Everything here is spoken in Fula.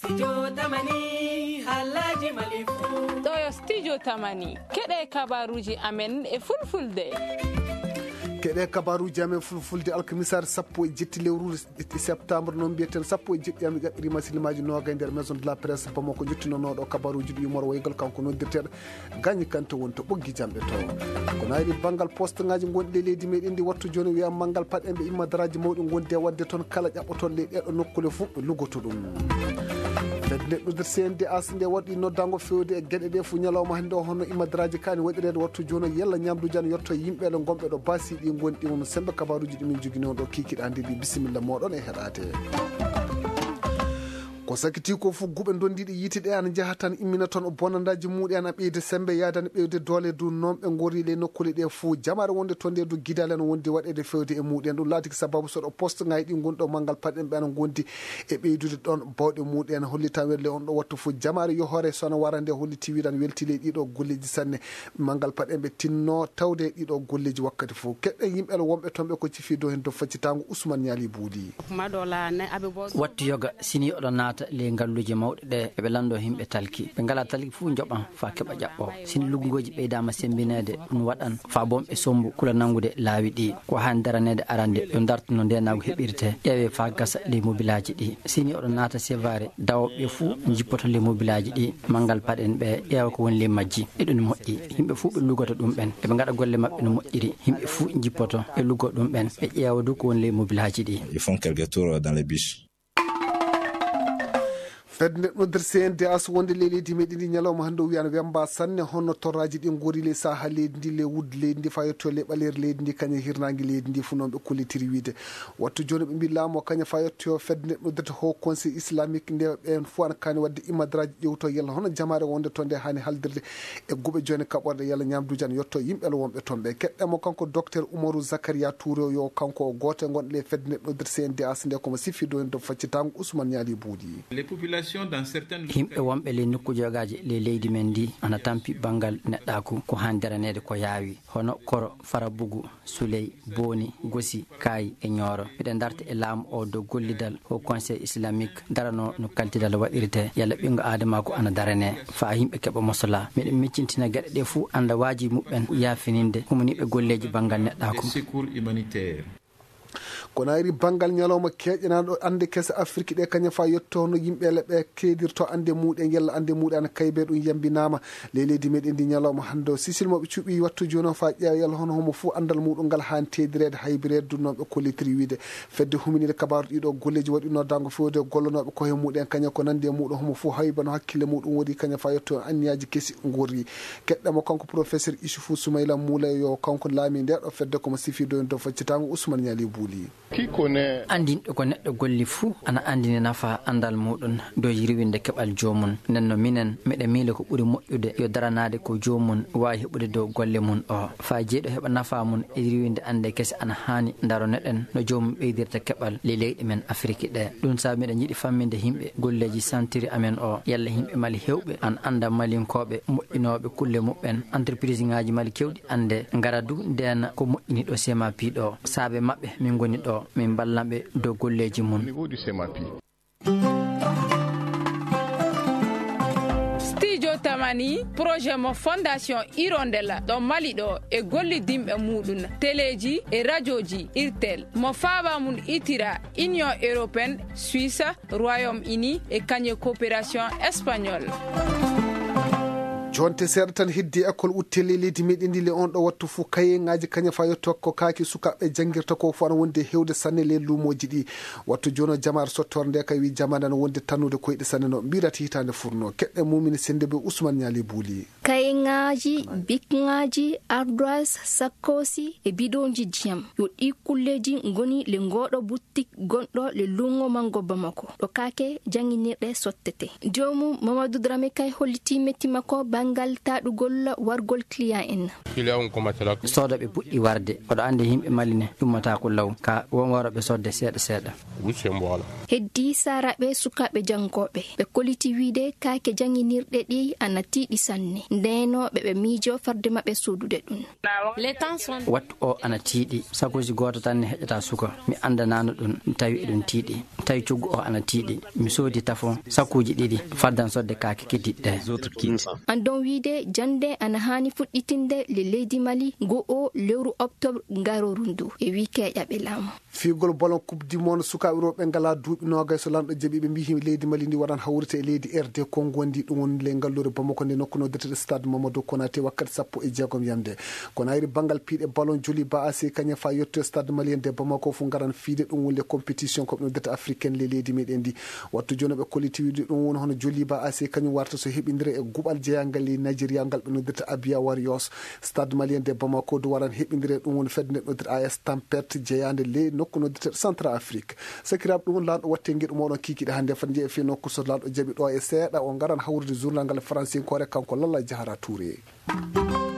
ɗo yo studio tamani keɗe kabaruji amen e fulfulde. keɗe kabaruji amen fulfulde alkamisar 17 lewru septembre noon mbiyeten 17 ami gaɓɓiri masilimaji noga e nder maison de la presse bamako jettinonoɗo kabaruji ɗi yumor waygal kanko noddirteɗo gagne kante woni to ɓoggi jamɓe to ko nayri banggal poste ngaji gonɗi e leydi meɗen ndi wattu joni wiyam manggal paɗɗenɓe immadaraji mawɗi gonde wadde toon kala ƴaɓɓotolle ɗeɗo nokkule fo ɓe lugoto ɗum neɗɗo nder CNDA nde waɗi noddango fewde e gueɗe ɗe fo ñalawma hannde o hono immadaraji kani waɗirede wattu joni yalla ñamduji an yetto yimɓeɗe gonɓe ɗo basi ɗi gonɗi won sembe kabaruji ɗimin jogui noon ɗo kikiɗa ndi bisimilla moɗon e heɗade ko sakiti ko fu guɓe dondiɗi yiite ɗe ana jaaha tan immina toon bonandaji muɗi ana ɓeyde sembe yadani ɓeyde doole du noon ɓe goriɗe nokkule ɗe fo jamare wonde toon nde du guidal en wondi waɗede fewde e muɗen ɗum laati ko sababu soɗo poste ngayi ɗi gonɗo manggal paɗɗen ɓe ana gondi e ɓeydude ɗon bawɗe muɗen hollita wedle on ɗo wattu fo jamare yohore sono wara nde holliti wiɗan weltile ɗiɗo golleji sanne manggal paɗɗen ɓe tinno tawde ɗiɗo golleji wakkati fo keɗɗen yimɓele wonɓe toon ɓe ko cifi do hen do faccitango Ousmane Niali Boudi wattu yoga sini oɗo naata le galluji mawɗe ɗe eɓe lando himɓe talki ɓe ngala talki fuu joɓan fa keɓa ƴaɓɓo sini luggoji ɓeydama sembinede ɗum waɗan fa bomɓe sombu kula nangude laawi ɗi ko hani daranede arande yo dartuno ndenago heɓirte ƴeewe fa gasa les mobilaji ɗi sini oɗo naata sévare dawoɓe fuu jippoto les mobilaji ɗi manggal paɗen ɓe ƴeewa ko woni les majji ɗiɗum moƴƴi yimɓe fuu ɓe lugoto ɗum ɓen eɓe gaɗa golle mabɓe no moƴƴiri yimɓe fuu jippoto ɓe luggo ɗum ɓen ɓe ƴeewa du ko woni les mobilaji ɗi. Ils font quelques tours dans les bus. fedde neɗɗo nder CNDA so wonde leydi meɗen ndi ñalawma hannde o wiyano wemba sanne honno torraji ɗi gori le saha leydi ndi le wudde leydi ndi fa yetto le ɓaleere leydi ndi kañe hirnangue leydi ndi fu noon ɓe kollitiri wiide wattu joni ɓe mbi laamu o kaña fa yetto fedde neɗɗo dirta haut conseil islamique nde ɓen fo ana kani wadde immadaraji ƴewto yalla hono jamare wonde toon nde hani haldirde e guɓe joni kaɓorde yalla ñamduji an yetto yimɓele wonɓe toon ɓe keɗɗemo kanko docteur Oumarou Zakaria Touré yo kanko o goto gonɗo le fedde neɗɗo dir CNDA nde komo siffido hen do faccitango Ousmane Niali Boudi. Himɓe wonɓe le nokkujogaji le leydi men ndi ana tampi banggal neɗɗaku ko hani daranede ko yaawi hono koro farabugu suley boni gosi kayi e ñooro miɗen darta e laamu o do gollidal au conseil islamique darano no kaltidal waɗirte yalla ɓingo adama ko ana darane fa yimɓe keɓa mosola miɗen miccintina gueɗe ɗe fuu anda waaji muɓɓen yafininde humaniɓe golleji banggal neɗɗaku kono ari banggal ñalawma keƴƴanaɗo ande kese Afrique ɗe kañum fa yetto no yimɓele ɓe keedirto ande muɗen yalla ande muɗe ana kaybe ɗum yambinama le leydi meɗen ndi ñalawma hande o sisilmoɓe cuuɓi wattu joni o fa ƴeewa yalla hono homo fou andal muɗum ngal hani tedirede haybirede dunnoɓe kollitiri wiide fedde huminide kabaru ɗiɗo golleji waɗi noddango fewde gollanoɓe koye muɗen kañum ko nandi e muɗum homo fou haybano hakkille muɗum woodi kañum fa yetto anniyaji kesi gorri keɗɗamo kanko professeur Issoufou Soumaïla Moulay yo kanko laami nde ɗo fedde komo sifido en do faccitango Ousmane Niali Bouli. andinɗo ko neɗɗo golli fuu ana andini nafa andal muɗum dow yirwinde keɓal jomum nden no minen miɗe miile ko ɓuuri moƴƴude yo daranade ko jomum wawi heɓude dow golle mum o fa jeeɗo heɓa nafa mum e yirwinde ande kese ana hani daroneɗen no jomum ɓeydirta keɓal le leyɗi men Afrique ɗe ɗum saabi miɗen jiiɗi famminde himɓe golleji santiri amen o yalla himɓe mali hewɓe an anda malinkoɓe moƴƴinoɓe kulle muɓɓen entreprise ngaji mali kewɗi ande gara du ndena ko moƴƴini ɗo sema piɗo saabe mabɓe min goni ɗo min ballamɓe dow golleji mum. Studio Tamani projet mo fondation Hirondella ɗo Mali ɗo e gollidimɓe muɗum téléji e radioji irtel mo faaba mum itira Union européenne Suisse Royaume-Uni e kañe coopération espagnole. jonte seeɗa tan heddi école uttele leydi meɗen ndi le on ɗo wattu fou kayeŋaji kañum fa yetto ko kaaki sukaɓe janguirta ko fo ana wonde hewde sanne le luumoji ɗi wattu joni o jamare sottore nde kay wi jamane ana wonde tannude koyɗe sanne no mbirata hitande furno keɗɗe mumini sende ɓe Ousmane Niali Bouli. kayeŋaji bikŋaji ardoise sakkosi e bidonji diyam yo ɗi kulleji goni le ngoɗo boutique gonɗo le luuŋo mango Bamako ɗo kaake janginirɗe sottete jomum Mamadou Dramé kay holliti metti makko banggal taɗugol wargol client en sodoɓe puɗɗi warde oɗo andi himɓe maline ɗummata ko law ka won waroɓe sodde seeɗa heddi saraɓe sukaɓe jangoɓe ɓe koliti wiide kake janginirɗe ɗi ana tiiɗi sanne ndenoɓe ɓe miijo farde maɓɓe suudude ɗum wattu o ana tiiɗi sakuji goto tan ne heƴata suka mi andanano ɗum tawi eɗum tiiɗi tawi coggu o ana tiiɗi mi soodi tafon sakuji ɗiɗi faddan sodde kake keddiɗɗe andon wiide jande ana hani fuɗɗitinde le leydi Mali go'o lewru octobre ngaroru ndu e wi keƴaɓe laamu figol ballon coupe du monde sukaɓe rewɓe ngala duuɓi nogay so lamɗo jaaɓi ɓe mbi leydi Mali ndi waɗan hawrite e leydi RD Congo ndi ɗum woni le ngallure Bamako nde nokku noddirteɗe stade Mamadou Konaté wakkati 16 yamde kono ayri banggal piiɗe ballon joli ba AC kañum fa yetto stade malien de Bamako fu garan fiide ɗum woni le compétition koɓe noddirte africaine le leydi meɗen ndi wattu joni ɓe koliti wiide ɗum woni hono joli ba AC kañum warta so heɓidire e guɓal jeeyangal le Nigeria ngal ɓe noddirte Abia Warriors stade malien de Bamako du waran heɓidire ɗum woni fedde nde noddirte AS Tamperte jeeyande le nokku noddirte Central Afrique sakiraɓe ɗum laaɗo watte gueɗo moɗon kikiɗe hannde fat jeeyi fe nokku so laaɗo jaaɓi ɗo e seeɗa o garan hawrude journal ngal français kore kanko Lalla Diahara Touré.